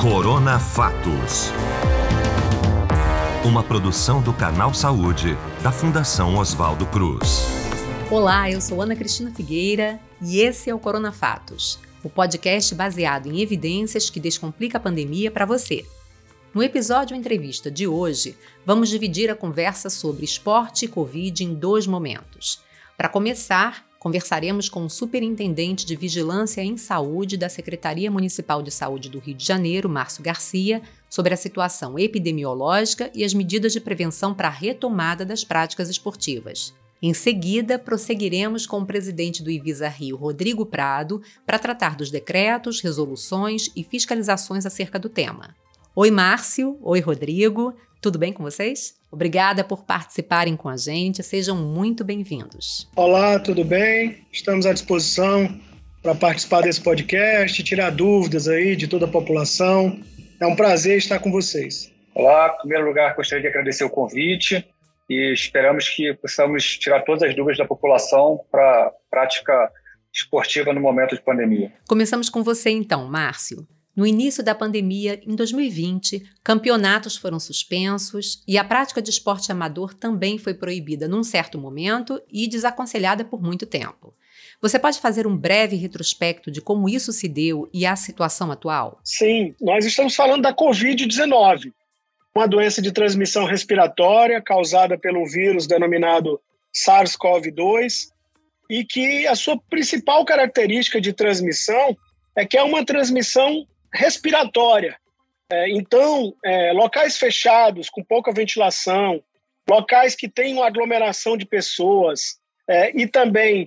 Corona Fatos. Uma produção do Canal Saúde, da Fundação Oswaldo Cruz. Olá, eu sou Ana Cristina Figueira e esse é o Corona Fatos, o podcast baseado em evidências que descomplica a pandemia para você. No episódio entrevista de hoje, vamos dividir a conversa sobre esporte e Covid em 2 momentos. Para começar, conversaremos com o Superintendente de Vigilância em Saúde da Secretaria Municipal de Saúde do Rio de Janeiro, Márcio Garcia, sobre a situação epidemiológica e as medidas de prevenção para a retomada das práticas esportivas. Em seguida, prosseguiremos com o presidente do Ivisa Rio, Rodrigo Prado, para tratar dos decretos, resoluções e fiscalizações acerca do tema. Oi, Márcio. Oi, Rodrigo. Tudo bem com vocês? Obrigada por participarem com a gente. Sejam muito bem-vindos. Olá, tudo bem? Estamos à disposição para participar desse podcast, tirar dúvidas aí de toda a população. É um prazer estar com vocês. Olá, em primeiro lugar, gostaria de agradecer o convite e esperamos que possamos tirar todas as dúvidas da população para a prática esportiva no momento de pandemia. Começamos com você então, Márcio. No início da pandemia, em 2020, campeonatos foram suspensos e a prática de esporte amador também foi proibida num certo momento e desaconselhada por muito tempo. Você pode fazer um breve retrospecto de como isso se deu e a situação atual? Sim, nós estamos falando da Covid-19, uma doença de transmissão respiratória causada pelo vírus denominado SARS-CoV-2 e que a sua principal característica de transmissão é que é uma transmissão respiratória. Então, locais fechados, com pouca ventilação, locais que têm uma aglomeração de pessoas e também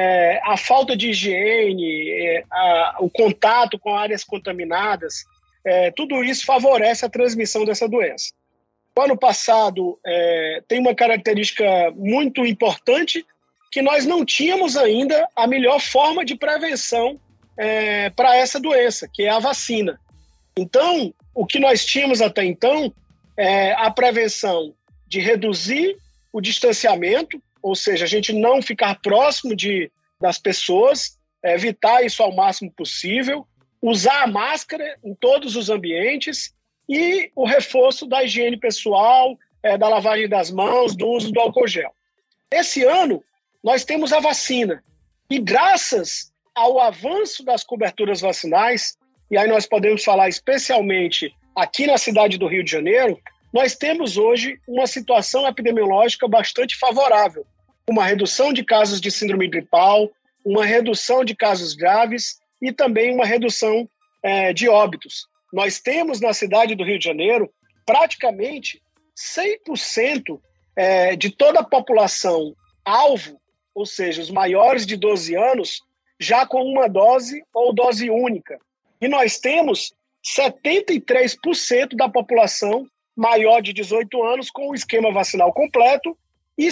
a falta de higiene, o contato com áreas contaminadas, tudo isso favorece a transmissão dessa doença. O ano passado tem uma característica muito importante que nós não tínhamos ainda a melhor forma de prevenção para essa doença, que é a vacina. Então, o que nós tínhamos até então é a prevenção de reduzir o distanciamento, ou seja, a gente não ficar próximo das pessoas, evitar isso ao máximo possível, usar a máscara em todos os ambientes e o reforço da higiene pessoal, da lavagem das mãos, do uso do álcool gel. Esse ano, nós temos a vacina e graças ao avanço das coberturas vacinais, e aí nós podemos falar especialmente aqui na cidade do Rio de Janeiro, nós temos hoje uma situação epidemiológica bastante favorável, uma redução de casos de síndrome gripal, uma redução de casos graves e também uma redução de óbitos. Nós temos na cidade do Rio de Janeiro praticamente 100% de toda a população alvo, ou seja, os maiores de 12 anos, já com uma dose ou dose única. E nós temos 73% da população maior de 18 anos com o esquema vacinal completo e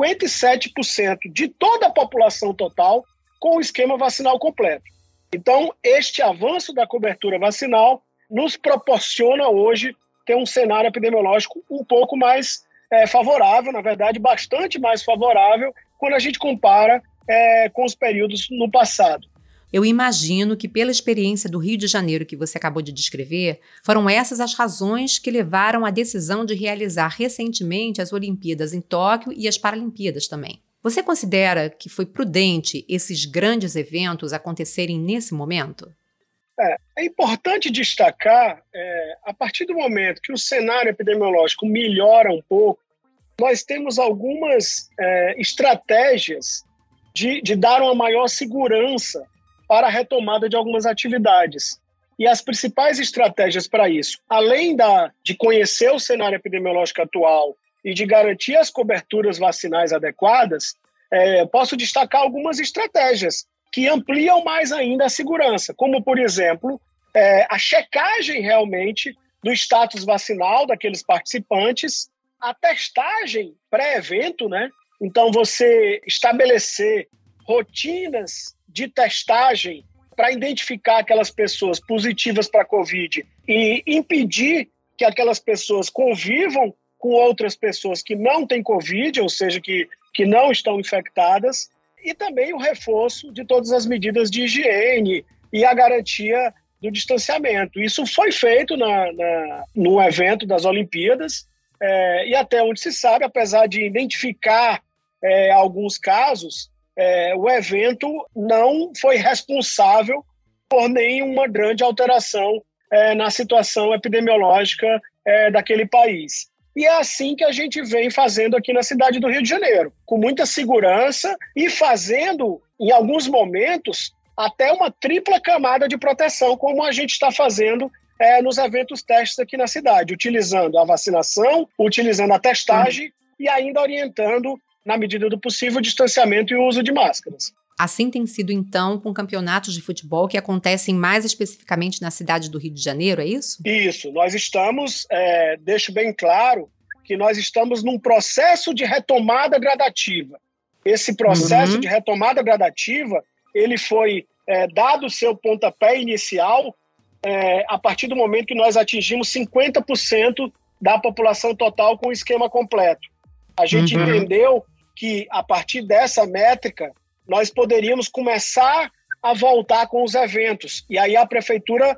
57% de toda a população total com o esquema vacinal completo. Então, este avanço da cobertura vacinal nos proporciona hoje ter um cenário epidemiológico um pouco mais favorável, na verdade, bastante mais favorável quando a gente compara com os períodos no passado. Eu imagino que, pela experiência do Rio de Janeiro que você acabou de descrever, foram essas as razões que levaram à decisão de realizar recentemente as Olimpíadas em Tóquio e as Paralimpíadas também. Você considera que foi prudente esses grandes eventos acontecerem nesse momento? É importante destacar, a partir do momento que o cenário epidemiológico melhora um pouco, nós temos algumas estratégias de dar uma maior segurança para a retomada de algumas atividades. E as principais estratégias para isso, além de conhecer o cenário epidemiológico atual e de garantir as coberturas vacinais adequadas, posso destacar algumas estratégias que ampliam mais ainda a segurança, como, por exemplo, a checagem realmente do status vacinal daqueles participantes, a testagem pré-evento, né? Então, você estabelecer rotinas de testagem para identificar aquelas pessoas positivas para a Covid e impedir que aquelas pessoas convivam com outras pessoas que não têm Covid, ou seja, que não estão infectadas, e também o reforço de todas as medidas de higiene e a garantia do distanciamento. Isso foi feito no evento das Olimpíadas, e até onde se sabe, apesar de identificar alguns casos, o evento não foi responsável por nenhuma grande alteração na situação epidemiológica daquele país. E é assim que a gente vem fazendo aqui na cidade do Rio de Janeiro, com muita segurança e fazendo, em alguns momentos, até uma tripla camada de proteção, como a gente está fazendo nos eventos testes aqui na cidade, utilizando a vacinação, utilizando a testagem e ainda orientando, na medida do possível, o distanciamento e o uso de máscaras. Assim tem sido, então, com campeonatos de futebol que acontecem mais especificamente na cidade do Rio de Janeiro, é isso? Isso. Nós estamos, deixo bem claro, que nós estamos num processo de retomada gradativa. Esse processo de retomada gradativa, ele foi dado o seu pontapé inicial a partir do momento que nós atingimos 50% da população total com o esquema completo. A gente entendeu que, a partir dessa métrica, nós poderíamos começar a voltar com os eventos. E aí a prefeitura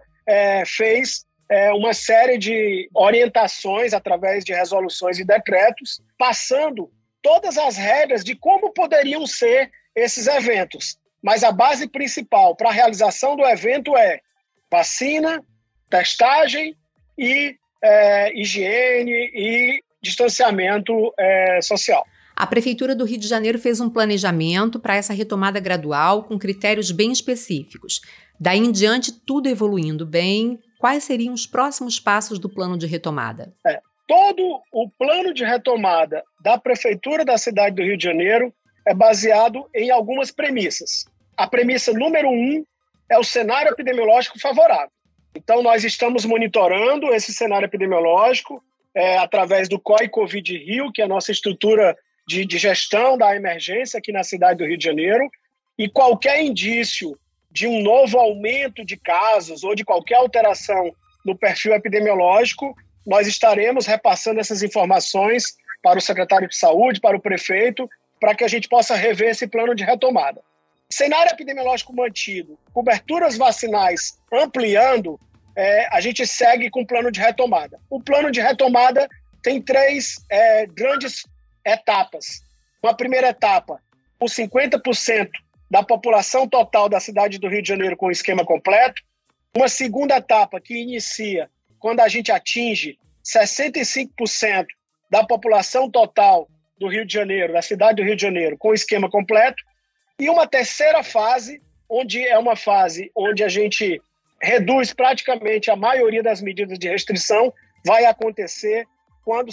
fez uma série de orientações através de resoluções e decretos, passando todas as regras de como poderiam ser esses eventos. Mas a base principal para a realização do evento é vacina, testagem e higiene e distanciamento social. A Prefeitura do Rio de Janeiro fez um planejamento para essa retomada gradual com critérios bem específicos. Daí em diante, tudo evoluindo bem. Quais seriam os próximos passos do plano de retomada? Todo o plano de retomada da Prefeitura da cidade do Rio de Janeiro é baseado em algumas premissas. A premissa número 1 é o cenário epidemiológico favorável. Então, nós estamos monitorando esse cenário epidemiológico através do COI Covid Rio, que é a nossa estrutura de gestão da emergência aqui na cidade do Rio de Janeiro, e qualquer indício de um novo aumento de casos ou de qualquer alteração no perfil epidemiológico, nós estaremos repassando essas informações para o secretário de saúde, para o prefeito, para que a gente possa rever esse plano de retomada. Cenário epidemiológico mantido, coberturas vacinais ampliando, a gente segue com o plano de retomada. O plano de retomada tem 3 grandes etapas. Uma primeira etapa, com 50% da população total da cidade do Rio de Janeiro com o esquema completo. Uma segunda etapa que inicia quando a gente atinge 65% da população total do Rio de Janeiro, da cidade do Rio de Janeiro, com o esquema completo. E uma terceira fase, onde é uma fase onde a gente reduz praticamente a maioria das medidas de restrição, vai acontecer quando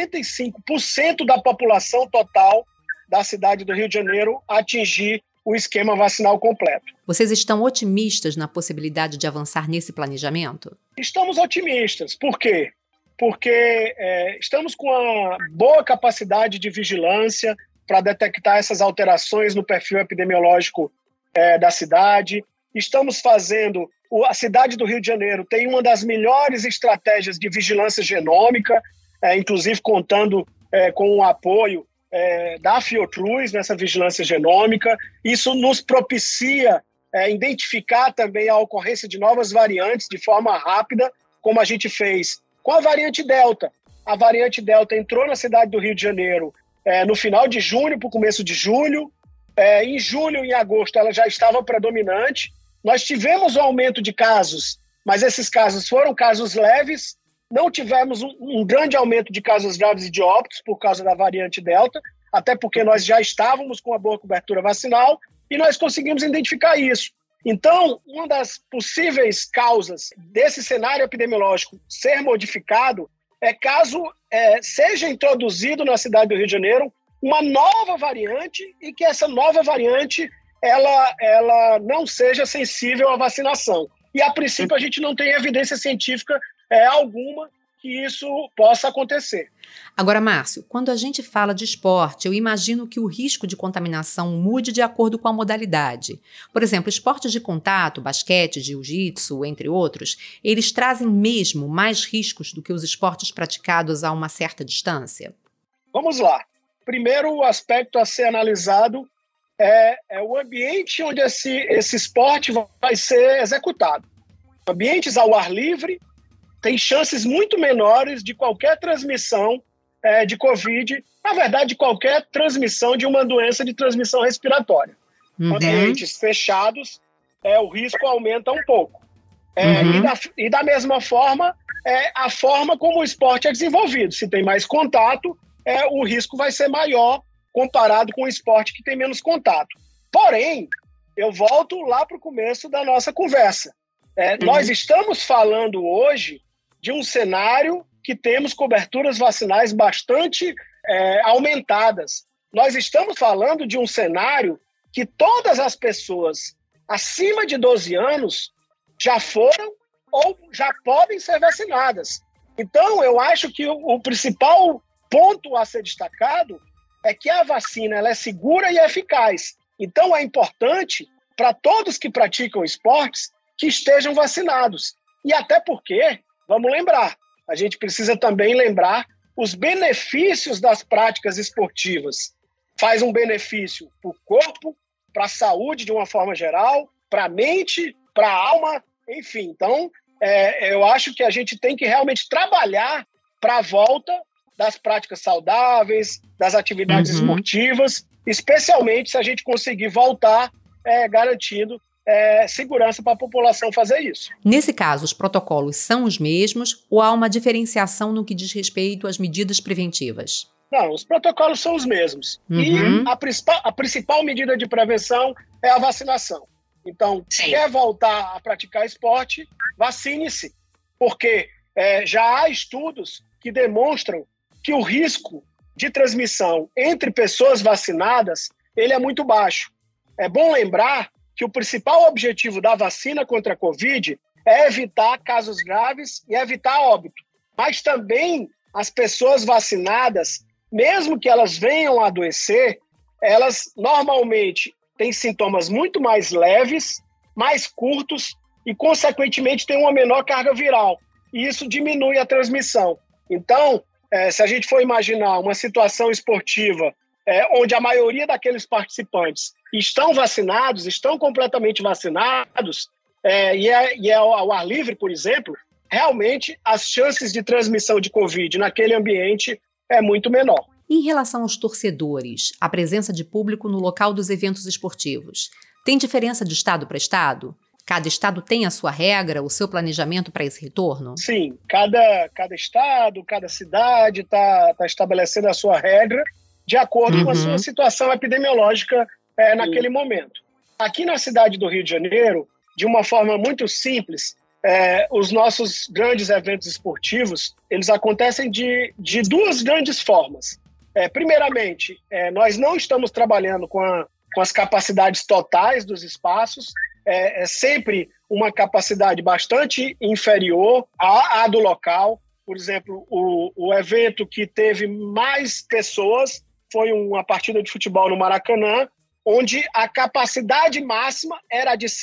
75% da população total da cidade do Rio de Janeiro atingir o esquema vacinal completo. Vocês estão otimistas na possibilidade de avançar nesse planejamento? Estamos otimistas. Por quê? Porque estamos com uma boa capacidade de vigilância para detectar essas alterações no perfil epidemiológico da cidade. Estamos fazendo... A cidade do Rio de Janeiro tem uma das melhores estratégias de vigilância genômica, inclusive contando com o apoio da Fiocruz nessa vigilância genômica. Isso nos propicia identificar também a ocorrência de novas variantes de forma rápida, como a gente fez com a variante Delta. A variante Delta entrou na cidade do Rio de Janeiro no final de junho para o começo de julho. Em julho e em agosto ela já estava predominante. Nós tivemos um aumento de casos, mas esses casos foram casos leves. Não tivemos um grande aumento de casos graves e de óbitos por causa da variante Delta, até porque nós já estávamos com uma boa cobertura vacinal e nós conseguimos identificar isso. Então, uma das possíveis causas desse cenário epidemiológico ser modificado é caso seja introduzido na cidade do Rio de Janeiro uma nova variante e que essa nova variante ela não seja sensível à vacinação. E, a princípio, a gente não tem evidência científica alguma que isso possa acontecer. Agora, Márcio, quando a gente fala de esporte, eu imagino que o risco de contaminação mude de acordo com a modalidade. Por exemplo, esportes de contato, basquete, jiu-jitsu, entre outros, eles trazem mesmo mais riscos do que os esportes praticados a uma certa distância? Vamos lá. Primeiro, o aspecto a ser analisado é o ambiente onde esse esporte vai ser executado. Ambientes ao ar livre têm chances muito menores de qualquer transmissão de Covid, na verdade, de qualquer transmissão de uma doença de transmissão respiratória. Ambientes fechados, o risco aumenta um pouco. E da mesma forma, a forma como o esporte é desenvolvido. Se tem mais contato, o risco vai ser maior comparado com o esporte que tem menos contato. Porém, eu volto lá para o começo da nossa conversa. Nós estamos falando hoje de um cenário que temos coberturas vacinais bastante aumentadas. Nós estamos falando de um cenário que todas as pessoas acima de 12 anos já foram ou já podem ser vacinadas. Então, eu acho que o principal ponto a ser destacado é que a vacina ela é segura e eficaz. Então, é importante para todos que praticam esportes que estejam vacinados. E até porque, vamos lembrar, a gente precisa também lembrar os benefícios das práticas esportivas. Faz um benefício para o corpo, para a saúde de uma forma geral, para a mente, para a alma, enfim. Então, eu acho que a gente tem que realmente trabalhar para a volta das práticas saudáveis, das atividades esportivas, especialmente se a gente conseguir voltar garantindo segurança para a população fazer isso. Nesse caso, os protocolos são os mesmos ou há uma diferenciação no que diz respeito às medidas preventivas? Não, os protocolos são os mesmos. E a principal medida de prevenção é a vacinação. Então, quer voltar a praticar esporte, vacine-se. Porque já há estudos que demonstram que o risco de transmissão entre pessoas vacinadas ele é muito baixo. É bom lembrar que o principal objetivo da vacina contra a Covid é evitar casos graves e evitar óbito. Mas também as pessoas vacinadas, mesmo que elas venham a adoecer, elas normalmente têm sintomas muito mais leves, mais curtos e, consequentemente, têm uma menor carga viral. E isso diminui a transmissão. Então, se a gente for imaginar uma situação esportiva onde a maioria daqueles participantes estão vacinados, estão completamente vacinados, e é ao ar livre, por exemplo, realmente as chances de transmissão de Covid naquele ambiente é muito menor. Em relação aos torcedores, a presença de público no local dos eventos esportivos, tem diferença de estado para estado? Cada estado tem a sua regra, o seu planejamento para esse retorno? Sim, cada estado, cada cidade está estabelecendo a sua regra de acordo com a sua situação epidemiológica naquele momento. Aqui na cidade do Rio de Janeiro, de uma forma muito simples, os nossos grandes eventos esportivos, eles acontecem de duas grandes formas. Primeiramente, nós não estamos trabalhando com as capacidades totais dos espaços, é sempre uma capacidade bastante inferior à do local. Por exemplo, o evento que teve mais pessoas foi uma partida de futebol no Maracanã, onde a capacidade máxima era de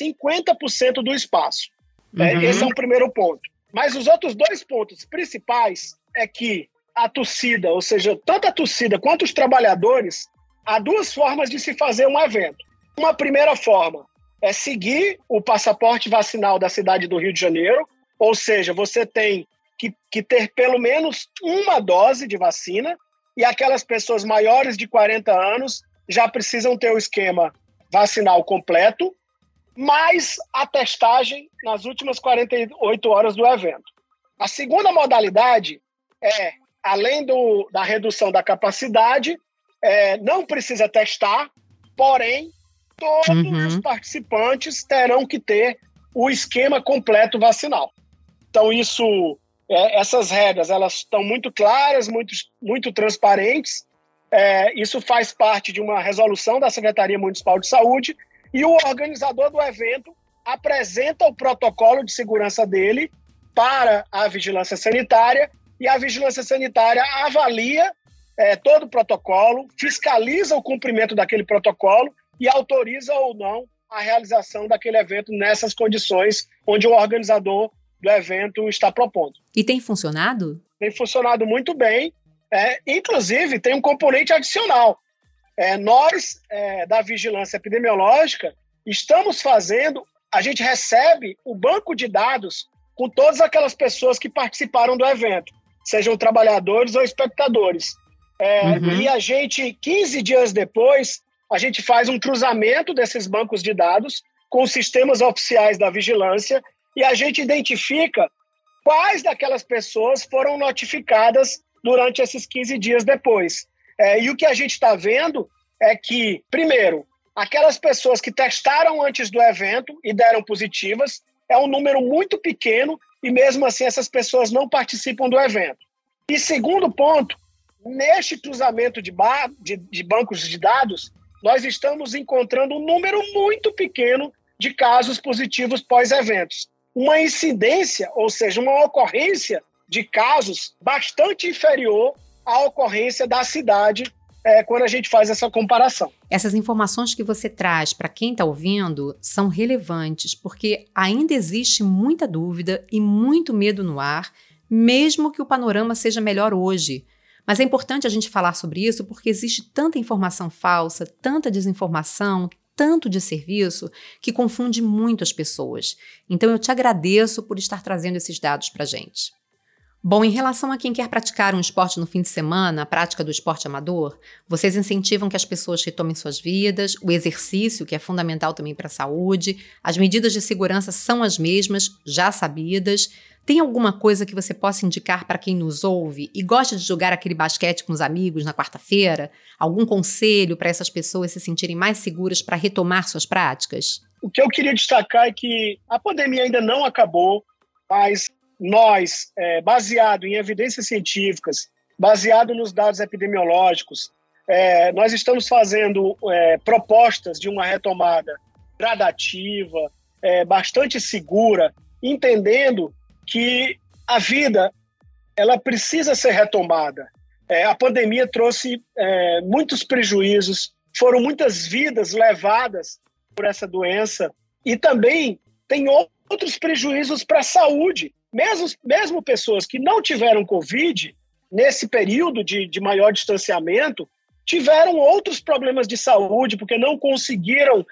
50% do espaço. Esse é um primeiro ponto. Mas os outros dois pontos principais é que a torcida, ou seja, tanto a torcida quanto os trabalhadores, há duas formas de se fazer um evento. Uma primeira forma é seguir o passaporte vacinal da cidade do Rio de Janeiro, ou seja, você tem que ter pelo menos uma dose de vacina, e aquelas pessoas maiores de 40 anos já precisam ter o esquema vacinal completo, mais a testagem nas últimas 48 horas do evento. A segunda modalidade é, além da redução da capacidade, não precisa testar, porém, todos os participantes terão que ter o esquema completo vacinal. Então, essas regras elas estão muito claras, muito transparentes. Isso faz parte de uma resolução da Secretaria Municipal de Saúde e o organizador do evento apresenta o protocolo de segurança dele para a Vigilância Sanitária e a Vigilância Sanitária avalia todo o protocolo, fiscaliza o cumprimento daquele protocolo e autoriza ou não a realização daquele evento nessas condições onde o organizador do evento está propondo. E tem funcionado? Tem funcionado muito bem. Inclusive, tem um componente adicional. Nós, da Vigilância Epidemiológica, estamos fazendo a gente recebe o banco de dados com todas aquelas pessoas que participaram do evento, sejam trabalhadores ou espectadores. E a gente, 15 dias depois, a gente faz um cruzamento desses bancos de dados com os sistemas oficiais da vigilância e a gente identifica quais daquelas pessoas foram notificadas durante esses 15 dias depois. E o que a gente está vendo é que, primeiro, aquelas pessoas que testaram antes do evento e deram positivas é um número muito pequeno e, mesmo assim, essas pessoas não participam do evento. E segundo ponto, neste cruzamento de bancos de dados, nós estamos encontrando um número muito pequeno de casos positivos pós-eventos. Uma incidência, ou seja, uma ocorrência de casos bastante inferior à ocorrência da cidade quando a gente faz essa comparação. Essas informações que você traz para quem está ouvindo são relevantes, porque ainda existe muita dúvida e muito medo no ar, mesmo que o panorama seja melhor hoje. Mas é importante a gente falar sobre isso porque existe tanta informação falsa, tanta desinformação, tanto de serviço, que confunde muito as pessoas. Então eu te agradeço por estar trazendo esses dados para a gente. Bom, em relação a quem quer praticar um esporte no fim de semana, a prática do esporte amador, vocês incentivam que as pessoas retomem suas vidas, o exercício, que é fundamental também para a saúde, as medidas de segurança são as mesmas, já sabidas. Tem alguma coisa que você possa indicar para quem nos ouve e gosta de jogar aquele basquete com os amigos na quarta-feira? Algum conselho para essas pessoas se sentirem mais seguras para retomar suas práticas? O que eu queria destacar é que a pandemia ainda não acabou, mas nós, baseado em evidências científicas, baseado nos dados epidemiológicos, nós estamos fazendo propostas de uma retomada gradativa, bastante segura, entendendo que a vida ela precisa ser retomada. A pandemia trouxe muitos prejuízos, foram muitas vidas levadas por essa doença e também tem outros prejuízos para a saúde. Mesmo pessoas que não tiveram Covid, nesse período de maior distanciamento, tiveram outros problemas de saúde, porque não conseguiram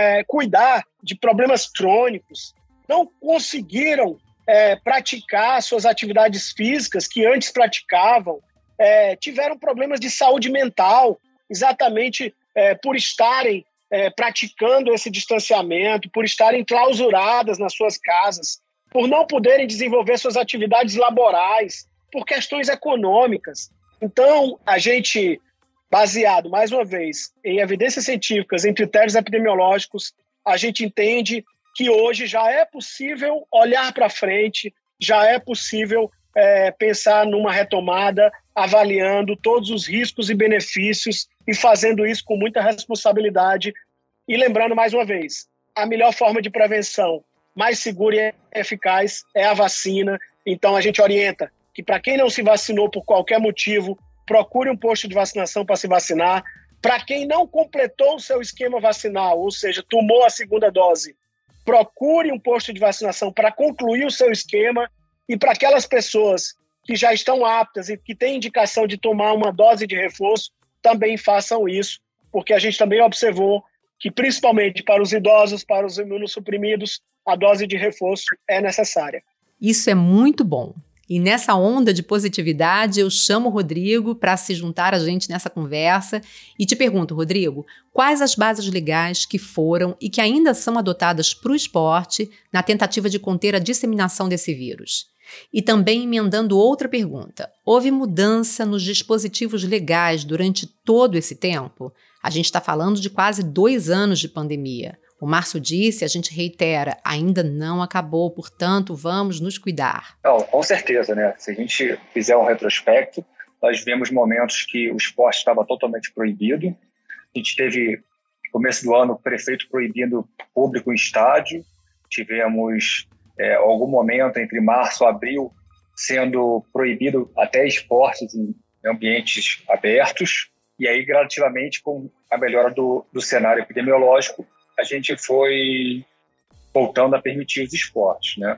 cuidar de problemas crônicos, não conseguiram praticar suas atividades físicas que antes praticavam, tiveram problemas de saúde mental, exatamente por estarem praticando esse distanciamento, por estarem clausuradas nas suas casas, por não poderem desenvolver suas atividades laborais, por questões econômicas. Então, a gente, baseado, mais uma vez, em evidências científicas, em critérios epidemiológicos, a gente entende que hoje já é possível olhar para frente, já é possível pensar numa retomada, avaliando todos os riscos e benefícios e fazendo isso com muita responsabilidade. E lembrando, mais uma vez, a melhor forma de prevenção, mais segura e eficaz, é a vacina. Então, a gente orienta que, para quem não se vacinou por qualquer motivo, procure um posto de vacinação para se vacinar. Para quem não completou o seu esquema vacinal, ou seja, tomou a segunda dose, procure um posto de vacinação para concluir o seu esquema. E para aquelas pessoas que já estão aptas e que têm indicação de tomar uma dose de reforço, também façam isso, porque a gente também observou que, principalmente para os idosos, para os imunossuprimidos, a dose de reforço é necessária. Isso é muito bom. E nessa onda de positividade, eu chamo o Rodrigo para se juntar a gente nessa conversa e te pergunto, Rodrigo, quais as bases legais que foram e que ainda são adotadas para o esporte na tentativa de conter a disseminação desse vírus? E também emendando outra pergunta, houve mudança nos dispositivos legais durante todo esse tempo? A gente está falando de quase 2 anos de pandemia. O Márcio disse, a gente reitera, ainda não acabou, portanto, vamos nos cuidar. Não, com certeza, né? Se a gente fizer um retrospecto, nós vemos momentos que o esporte estava totalmente proibido. A gente teve, no começo do ano, o prefeito proibindo público em estádio. Tivemos, algum momento, entre março e abril, sendo proibido até esportes em ambientes abertos. E aí, gradativamente, com a melhora do cenário epidemiológico, a gente foi voltando a permitir os esportes, né?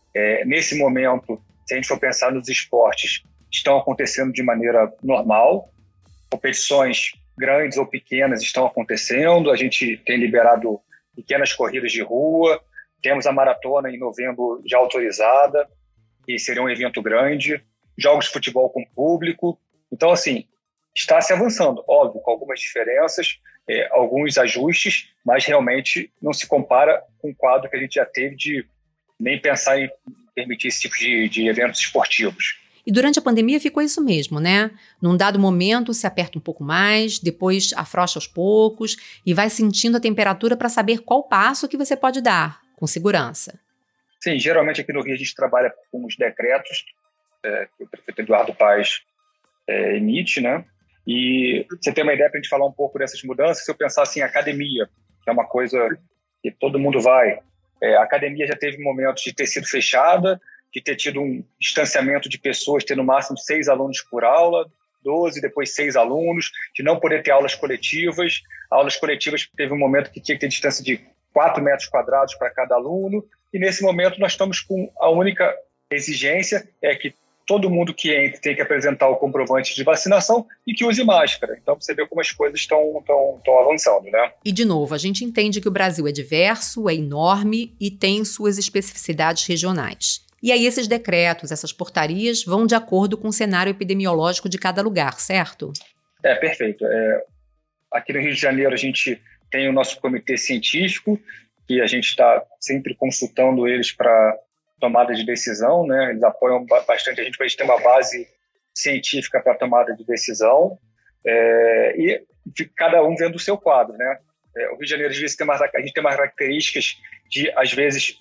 Nesse momento, se a gente for pensar nos esportes, estão acontecendo de maneira normal, competições grandes ou pequenas estão acontecendo, a gente tem liberado pequenas corridas de rua, Temos a maratona em novembro já autorizada, que seria um evento grande, jogos de futebol com público. Então, assim, está se avançando, óbvio, com algumas diferenças, alguns ajustes, mas realmente não se compara com o quadro que a gente já teve de nem pensar em permitir esse tipo de eventos esportivos. E durante a pandemia ficou isso mesmo, né? Num dado momento se aperta um pouco mais, depois afrouxa aos poucos e vai sentindo a temperatura para saber qual passo que você pode dar, com segurança. Sim, geralmente aqui no Rio a gente trabalha com os decretos que o prefeito Eduardo Paes emite, né? E você tem uma ideia para a gente falar um pouco dessas mudanças, se eu pensar assim, academia, que é uma coisa que todo mundo vai, a academia já teve momentos de ter sido fechada, de ter tido um distanciamento de pessoas, ter no máximo 6 alunos por aula, 12, depois 6 alunos, de não poder ter aulas coletivas. Aulas coletivas teve um momento que tinha que ter distância de 4 metros quadrados para cada aluno, e nesse momento nós estamos com a única exigência que todo mundo que entra tem que apresentar o comprovante de vacinação e que use máscara. Então você vê como as coisas estão avançando, né? E, de novo, a gente entende que o Brasil é diverso, é enorme e tem suas especificidades regionais. E aí esses decretos, essas portarias vão de acordo com o cenário epidemiológico de cada lugar, certo? Perfeito. Aqui no Rio de Janeiro a gente tem o nosso comitê científico, que a gente está sempre consultando eles para tomada de decisão, né? Eles apoiam bastante a gente para a gente ter uma base científica para tomada de decisão, e cada um vendo o seu quadro, né? O Rio de Janeiro, às vezes, a gente tem umas características de, às vezes,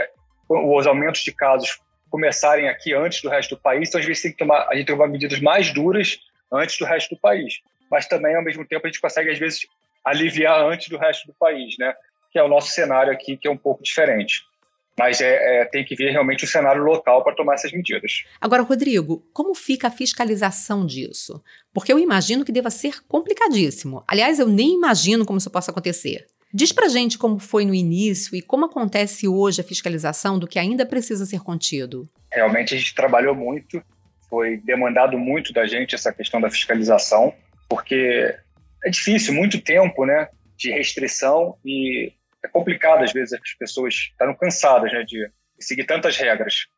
os aumentos de casos começarem aqui antes do resto do país, então às vezes a gente tem que tomar medidas mais duras antes do resto do país, mas também, ao mesmo tempo, a gente consegue, às vezes, aliviar antes do resto do país, né? Que é o nosso cenário aqui, que é um pouco diferente. Mas tem que ver realmente o cenário local para tomar essas medidas. Agora, Rodrigo, como fica a fiscalização disso? Porque eu imagino que deva ser complicadíssimo. Aliás, eu nem imagino como isso possa acontecer. Diz pra gente como foi no início e como acontece hoje a fiscalização do que ainda precisa ser contido. Realmente a gente trabalhou muito, foi demandado muito da gente essa questão da fiscalização, porque é difícil, muito tempo, né, de restrição, e é complicado às vezes as pessoas estarem cansadas, né, de seguir tantas regras.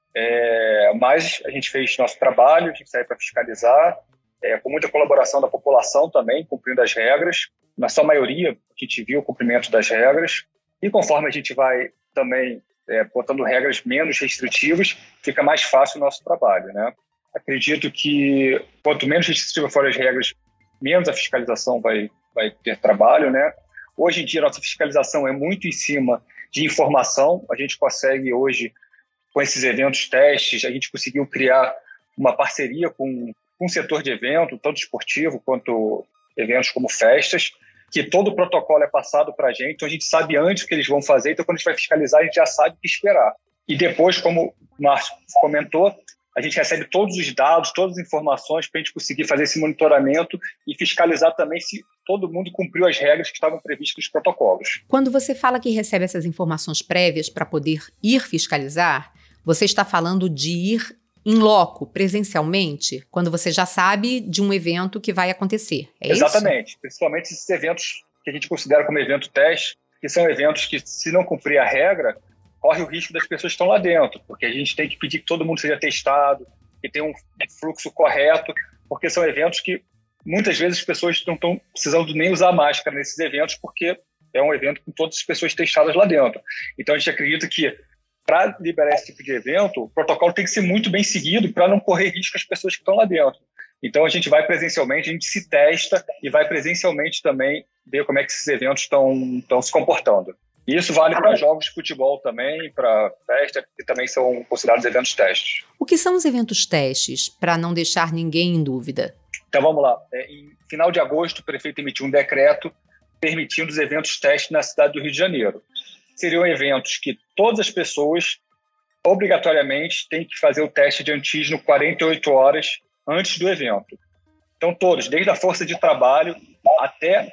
Mas a gente fez nosso trabalho, a gente saiu para fiscalizar, com muita colaboração da população também, cumprindo as regras. Na sua maioria, a gente viu o cumprimento das regras, e conforme a gente vai também botando regras menos restritivas, fica mais fácil o nosso trabalho, né? Acredito que quanto menos restritivas forem as regras, menos a fiscalização vai ter trabalho, né? Hoje em dia, a nossa fiscalização é muito em cima de informação. A gente consegue hoje, com esses eventos testes, a gente conseguiu criar uma parceria com um setor de evento, tanto esportivo quanto eventos como festas, que todo o protocolo é passado para a gente, então a gente sabe antes o que eles vão fazer, então quando a gente vai fiscalizar, a gente já sabe o que esperar. E depois, como o Márcio comentou, a gente recebe todos os dados, todas as informações para a gente conseguir fazer esse monitoramento e fiscalizar também se todo mundo cumpriu as regras que estavam previstas nos protocolos. Quando você fala que recebe essas informações prévias para poder ir fiscalizar, você está falando de ir em loco, presencialmente, quando você já sabe de um evento que vai acontecer, é isso? Exatamente, principalmente esses eventos que a gente considera como evento teste, que são eventos que, se não cumprir a regra, corre o risco das pessoas que estão lá dentro, porque a gente tem que pedir que todo mundo seja testado, que tenha um fluxo correto, porque são eventos que muitas vezes as pessoas não estão precisando nem usar máscara nesses eventos, porque é um evento com todas as pessoas testadas lá dentro. Então a gente acredita que para liberar esse tipo de evento, o protocolo tem que ser muito bem seguido para não correr risco às pessoas que estão lá dentro. Então a gente vai presencialmente, a gente se testa e vai presencialmente também ver como é que esses eventos estão se comportando. E isso vale para jogos de futebol também, para festa, que também são considerados eventos testes. O que são os eventos testes, para não deixar ninguém em dúvida? Então vamos lá. Em final de agosto, o prefeito emitiu um decreto permitindo os eventos testes na cidade do Rio de Janeiro. Seriam eventos que todas as pessoas, obrigatoriamente, têm que fazer o teste de antígeno 48 horas antes do evento. Então todos, desde a força de trabalho até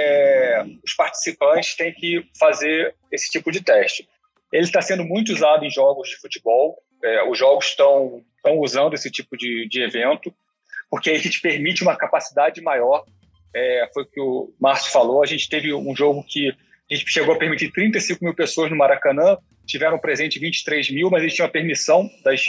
os participantes têm que fazer esse tipo de teste. Ele está sendo muito usado em jogos de futebol, os jogos estão usando esse tipo de evento, porque aí a gente permite uma capacidade maior. Foi o que o Márcio falou, a gente teve um jogo que A gente chegou a permitir 35 mil pessoas no Maracanã, tiveram presente 23 mil, mas a gente tinha uma permissão das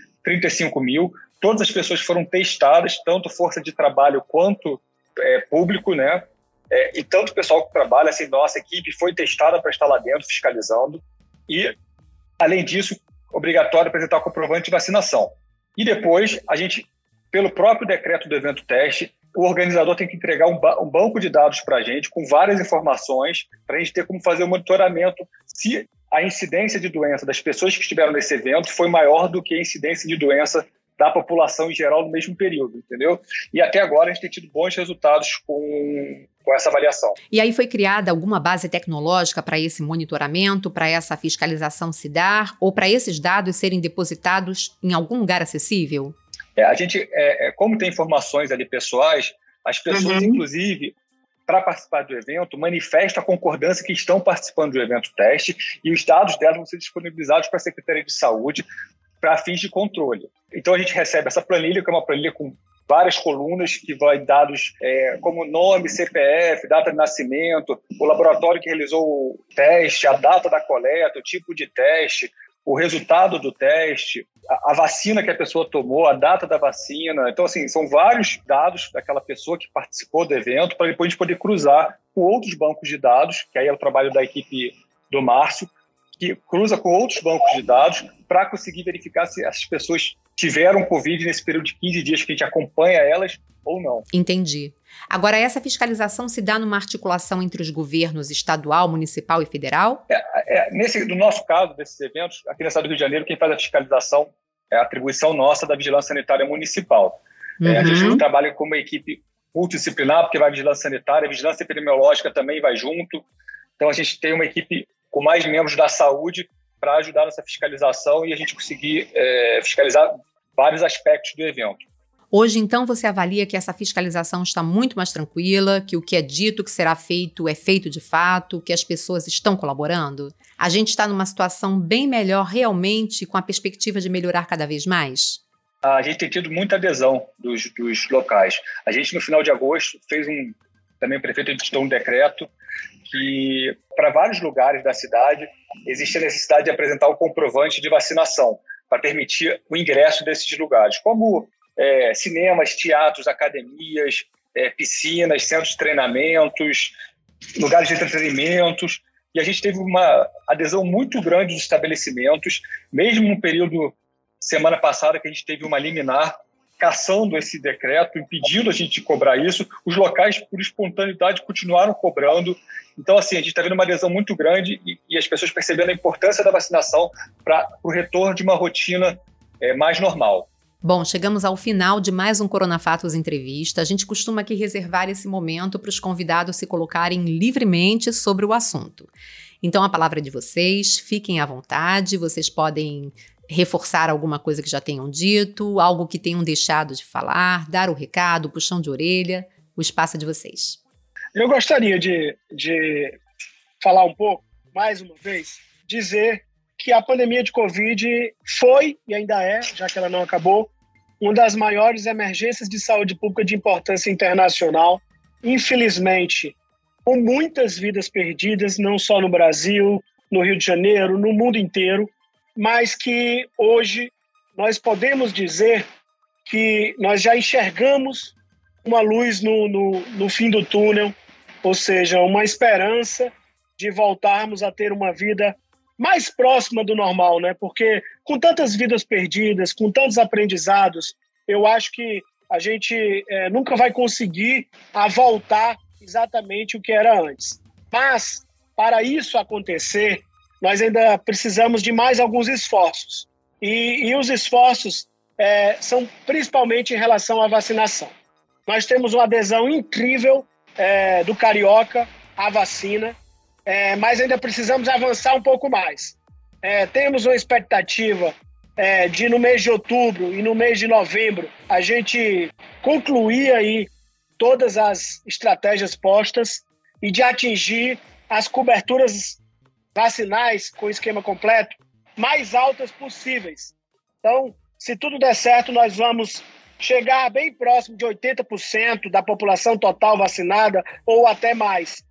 35 mil. Todas as pessoas foram testadas, tanto força de trabalho quanto público, né? E tanto o pessoal que trabalha, assim, nossa equipe foi testada para estar lá dentro, fiscalizando. E, além disso, obrigatório apresentar o comprovante de vacinação. E depois, a gente, pelo próprio decreto do evento teste, o organizador tem que entregar um banco de dados para a gente, com várias informações, para a gente ter como fazer o monitoramento se a incidência de doença das pessoas que estiveram nesse evento foi maior do que a incidência de doença da população em geral no mesmo período, entendeu? E até agora a gente tem tido bons resultados com essa avaliação. E aí foi criada alguma base tecnológica para esse monitoramento, para essa fiscalização se dar, ou para esses dados serem depositados em algum lugar acessível? A gente, como tem informações ali pessoais, as pessoas, inclusive, para participar do evento, manifestam a concordância que estão participando do evento teste e os dados delas vão ser disponibilizados para a Secretaria de Saúde para fins de controle. Então, a gente recebe essa planilha, que é uma planilha com várias colunas, que vai dados como nome, CPF, data de nascimento, o laboratório que realizou o teste, a data da coleta, o tipo de teste, o resultado do teste, a vacina que a pessoa tomou, a data da vacina. Então, assim, são vários dados daquela pessoa que participou do evento para depois a gente poder cruzar com outros bancos de dados, que aí é o trabalho da equipe do Márcio, que cruza com outros bancos de dados para conseguir verificar se essas pessoas tiveram Covid nesse período de 15 dias que a gente acompanha elas ou não. Entendi. Agora, essa fiscalização se dá numa articulação entre os governos estadual, municipal e federal? No nosso caso, desses eventos, aqui na cidade do Rio de Janeiro, quem faz a fiscalização é a atribuição nossa da Vigilância Sanitária Municipal. A gente não trabalha como uma equipe multidisciplinar, porque vai Vigilância Sanitária, a Vigilância Epidemiológica também vai junto. Então, a gente tem uma equipe com mais membros da saúde para ajudar nessa fiscalização e a gente conseguir fiscalizar vários aspectos do evento. Hoje, então, você avalia que essa fiscalização está muito mais tranquila, que o que é dito que será feito é feito de fato, que as pessoas estão colaborando? A gente está numa situação bem melhor realmente, com a perspectiva de melhorar cada vez mais? A gente tem tido muita adesão dos locais. A gente, no final de agosto, também o prefeito editou um decreto que, para vários lugares da cidade, existe a necessidade de apresentar o comprovante de vacinação para permitir o ingresso desses lugares, como cinemas, teatros, academias, piscinas, centros de treinamentos, lugares de entretenimentos. E a gente teve uma adesão muito grande dos estabelecimentos, mesmo no período, semana passada, que a gente teve uma liminar cassando esse decreto, impedindo a gente de cobrar isso. Os locais, por espontaneidade, continuaram cobrando. Então, assim, a gente está vendo uma adesão muito grande e as pessoas percebendo a importância da vacinação para o retorno de uma rotina mais normal. Bom, chegamos ao final de mais um Coronafatos Entrevista. A gente costuma aqui reservar esse momento para os convidados se colocarem livremente sobre o assunto. Então, a palavra é de vocês, fiquem à vontade, vocês podem reforçar alguma coisa que já tenham dito, algo que tenham deixado de falar, dar o recado, puxão de orelha, o espaço é de vocês. Eu gostaria de falar um pouco, mais uma vez, dizer que a pandemia de Covid foi, e ainda é, já que ela não acabou, uma das maiores emergências de saúde pública de importância internacional. Infelizmente, com muitas vidas perdidas, não só no Brasil, no Rio de Janeiro, no mundo inteiro, mas que hoje nós podemos dizer que nós já enxergamos uma luz no fim do túnel, ou seja, uma esperança de voltarmos a ter uma vida mais próxima do normal, né? Porque com tantas vidas perdidas, com tantos aprendizados, eu acho que a gente nunca vai conseguir voltar exatamente o que era antes. Mas, para isso acontecer, nós ainda precisamos de mais alguns esforços. E os esforços são principalmente em relação à vacinação. Nós temos uma adesão incrível do carioca à vacina, mas ainda precisamos avançar um pouco mais. Temos uma expectativa de, no mês de outubro e no mês de novembro, a gente concluir aí todas as estratégias postas e de atingir as coberturas vacinais com esquema completo mais altas possíveis. Então, se tudo der certo, nós vamos chegar bem próximo de 80% da população total vacinada ou até mais.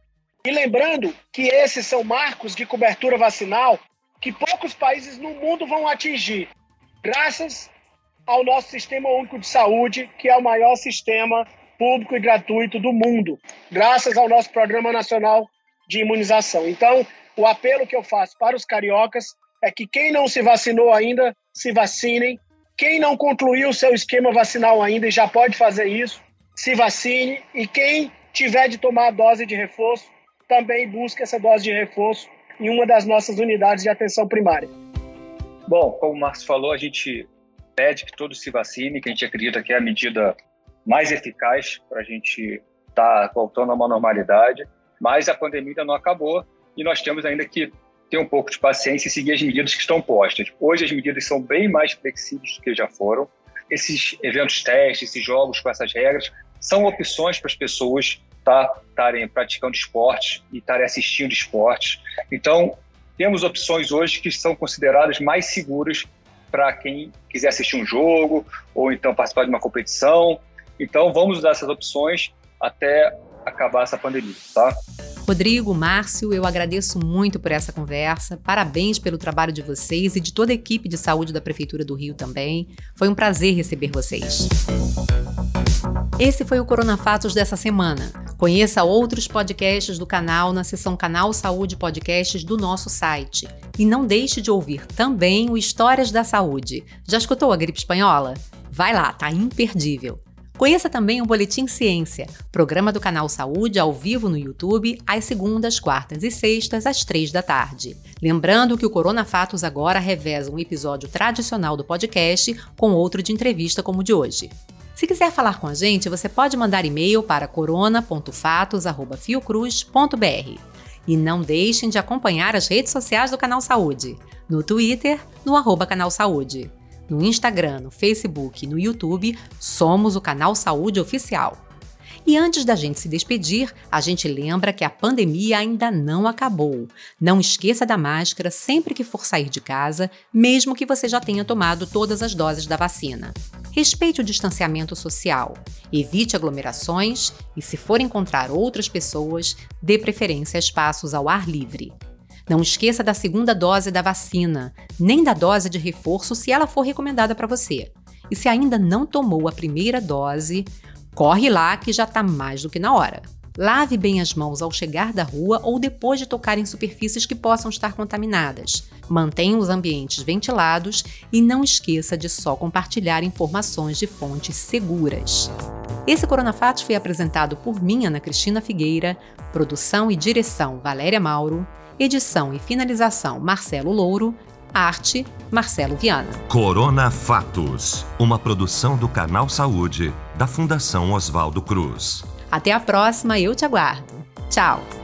E lembrando que esses são marcos de cobertura vacinal que poucos países no mundo vão atingir, graças ao nosso Sistema Único de Saúde, que é o maior sistema público e gratuito do mundo, graças ao nosso Programa Nacional de Imunização. Então, o apelo que eu faço para os cariocas é que quem não se vacinou ainda, se vacinem. Quem não concluiu o seu esquema vacinal ainda e já pode fazer isso, se vacine. E quem tiver de tomar a dose de reforço, também busque essa dose de reforço em uma das nossas unidades de atenção primária. Bom, como o Marcos falou, a gente pede que todos se vacinem, que a gente acredita que é a medida mais eficaz para a gente estar voltando a uma normalidade, mas a pandemia ainda não acabou e nós temos ainda que ter um pouco de paciência e seguir as medidas que estão postas. Hoje as medidas são bem mais flexíveis do que já foram. Esses eventos testes, esses jogos com essas regras, são opções para as pessoas estarem praticando esportes e estarem assistindo esportes. Então, temos opções hoje que são consideradas mais seguras para quem quiser assistir um jogo ou então participar de uma competição. Então, vamos usar essas opções até acabar essa pandemia, tá? Rodrigo, Márcio, eu agradeço muito por essa conversa. Parabéns pelo trabalho de vocês e de toda a equipe de saúde da Prefeitura do Rio também. Foi um prazer receber vocês. Esse foi o Coronafatos dessa semana. Conheça outros podcasts do canal na seção Canal Saúde Podcasts do nosso site. E não deixe de ouvir também o Histórias da Saúde. Já escutou a gripe espanhola? Vai lá, tá imperdível. Conheça também o Boletim Ciência, programa do Canal Saúde ao vivo no YouTube, às segundas, quartas e sextas, às 15h. Lembrando que o Coronafatos agora reveza um episódio tradicional do podcast com outro de entrevista como o de hoje. Se quiser falar com a gente, você pode mandar e-mail para corona.fatos@fiocruz.br. E não deixem de acompanhar as redes sociais do Canal Saúde. No Twitter, no @Canal Saúde. No Instagram, no Facebook e no YouTube, somos o Canal Saúde Oficial. E antes da gente se despedir, a gente lembra que a pandemia ainda não acabou. Não esqueça da máscara sempre que for sair de casa, mesmo que você já tenha tomado todas as doses da vacina. Respeite o distanciamento social, evite aglomerações e, se for encontrar outras pessoas, dê preferência a espaços ao ar livre. Não esqueça da segunda dose da vacina, nem da dose de reforço se ela for recomendada para você. E se ainda não tomou a primeira dose, corre lá que já está mais do que na hora. Lave bem as mãos ao chegar da rua ou depois de tocar em superfícies que possam estar contaminadas. Mantenha os ambientes ventilados e não esqueça de só compartilhar informações de fontes seguras. Esse Coronafatos foi apresentado por mim, Ana Cristina Figueira, produção e direção Valéria Mauro, edição e finalização Marcelo Louro, arte Marcelo Viana. Coronafatos, uma produção do Canal Saúde, da Fundação Oswaldo Cruz. Até a próxima, eu te aguardo. Tchau!